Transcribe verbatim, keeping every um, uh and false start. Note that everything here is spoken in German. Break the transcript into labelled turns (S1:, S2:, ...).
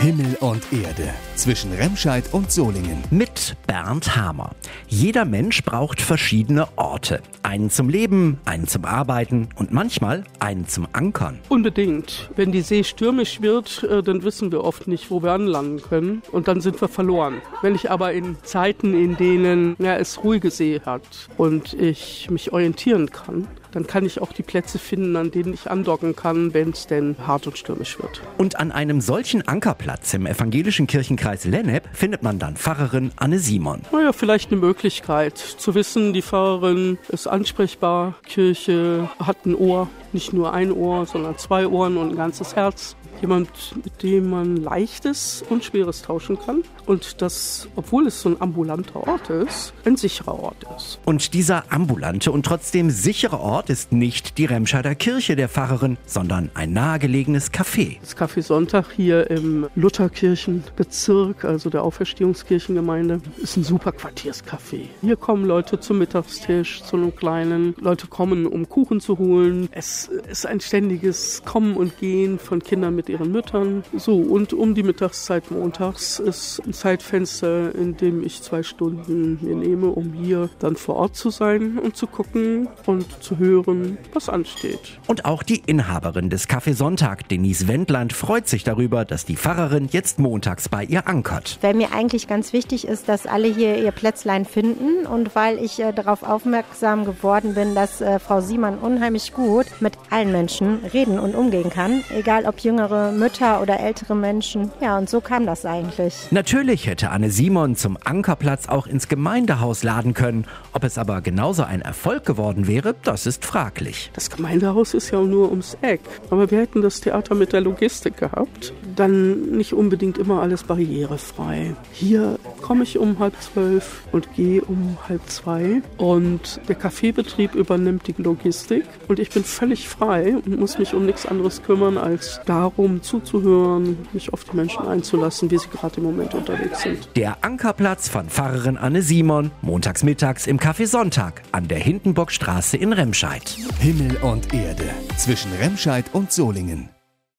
S1: Himmel und Erde zwischen Remscheid und Solingen.
S2: Mit Bernd Hamer. Jeder Mensch braucht verschiedene Orte. Einen zum Leben, einen zum Arbeiten und manchmal einen zum Ankern.
S3: Unbedingt. Wenn die See stürmisch wird, dann wissen wir oft nicht, wo wir anlanden können und dann sind wir verloren. Wenn ich aber in Zeiten, in denen ja, es ruhige See hat und ich mich orientieren kann, dann kann ich auch die Plätze finden, an denen ich andocken kann, wenn es denn hart und stürmisch wird.
S2: Und an einem solchen Ankerplatz im evangelischen Kirchenkreis Lennep findet man dann Pfarrerin Anne Simon.
S3: Naja, vielleicht eine Möglichkeit zu wissen, die Pfarrerin ist ansprechbar, Kirche hat ein Ohr, nicht nur ein Ohr, sondern zwei Ohren und ein ganzes Herz. Jemand, mit dem man Leichtes und Schweres tauschen kann. Und das, obwohl es so ein ambulanter Ort ist, ein sicherer Ort ist.
S2: Und dieser ambulante und trotzdem sichere Ort ist nicht die Remscheider Kirche der Pfarrerin, sondern ein nahegelegenes Café.
S3: Das Café Sonntag hier im Lutherkirchenbezirk, also der Auferstehungskirchengemeinde, ist ein super Quartierscafé. Hier kommen Leute zum Mittagstisch, zu einem kleinen. Leute kommen, um Kuchen zu holen. Es ist ein ständiges Kommen und Gehen von Kindern mit ihren Müttern. So, und um die Mittagszeit montags ist ein Zeitfenster, in dem ich zwei Stunden mir nehme, um hier dann vor Ort zu sein und zu gucken und zu hören, was ansteht.
S2: Und auch die Inhaberin des Café Sonntag, Denise Wendland, freut sich darüber, dass die Pfarrerin jetzt montags bei ihr ankert.
S4: Weil mir eigentlich ganz wichtig ist, dass alle hier ihr Plätzlein finden und weil ich äh, darauf aufmerksam geworden bin, dass äh, Frau Simon unheimlich gut mit allen Menschen reden und umgehen kann, egal ob jüngere Mütter oder ältere Menschen. Ja, und so kam das eigentlich.
S2: Natürlich hätte Anne Simon zum Ankerplatz auch ins Gemeindehaus laden können. Ob es aber genauso ein Erfolg geworden wäre, das ist fraglich.
S3: Das Gemeindehaus ist ja nur ums Eck. Aber wir hätten das Theater mit der Logistik gehabt. Dann nicht unbedingt immer alles barrierefrei. Hier komme ich um halb zwölf und gehe um halb zwei. Und der Kaffeebetrieb übernimmt die Logistik. Und ich bin völlig frei und muss mich um nichts anderes kümmern, als darum zuzuhören, mich auf die Menschen einzulassen, wie sie gerade im Moment unterwegs sind.
S2: Der Ankerplatz von Pfarrerin Anne Simon, montags mittags im Café Sonntag an der Hindenburgstraße in Remscheid.
S1: Himmel und Erde zwischen Remscheid und Solingen.